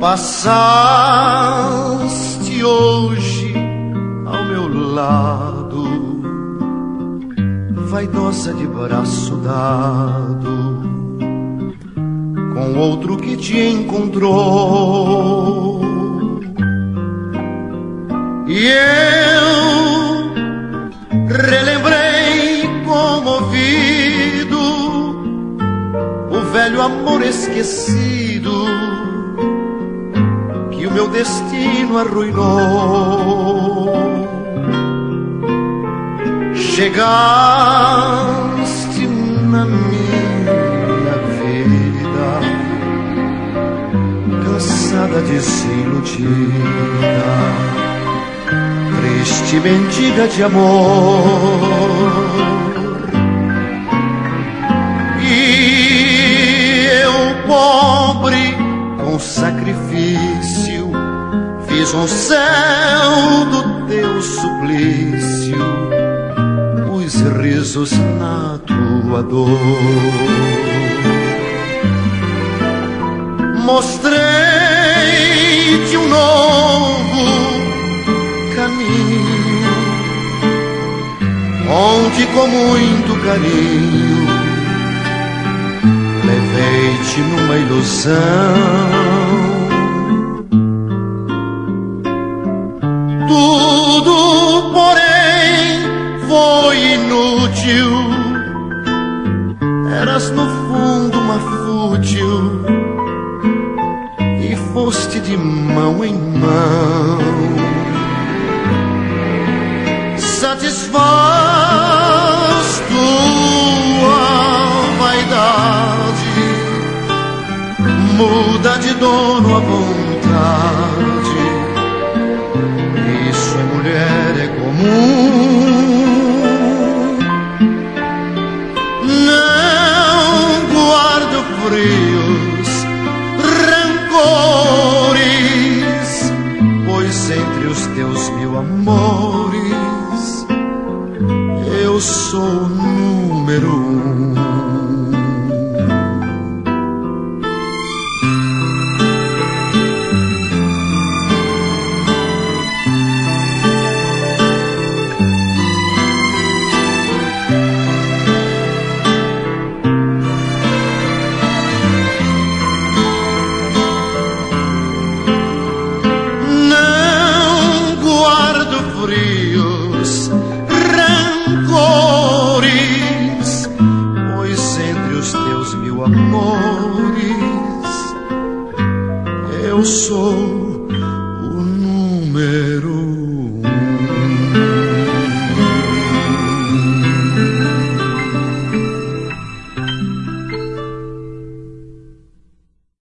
passaste hoje ao meu lado, vaidosa de braço dado, com outro que te encontrou. E eu relembrei comovido o velho amor esquecido que o meu destino arruinou. Chegaste na minha vida, cansada de ser iludida, triste mendiga de amor. E eu, pobre, com sacrifício, fiz um céu do teu suplício, os risos na tua dor. Mostrei-te um novo caminho, onde com muito carinho levei-te numa ilusão. Tudo, porém, foi inútil, eras no fundo uma fútil e foste de mão em mão. Satisfaz tua vaidade, muda de dono à vontade. Isso, mulher, é comum. Não guardo frios rancores, pois entre os teus mil amores eu sou o número 1. Frios rancores, pois entre os teus mil amores eu sou o número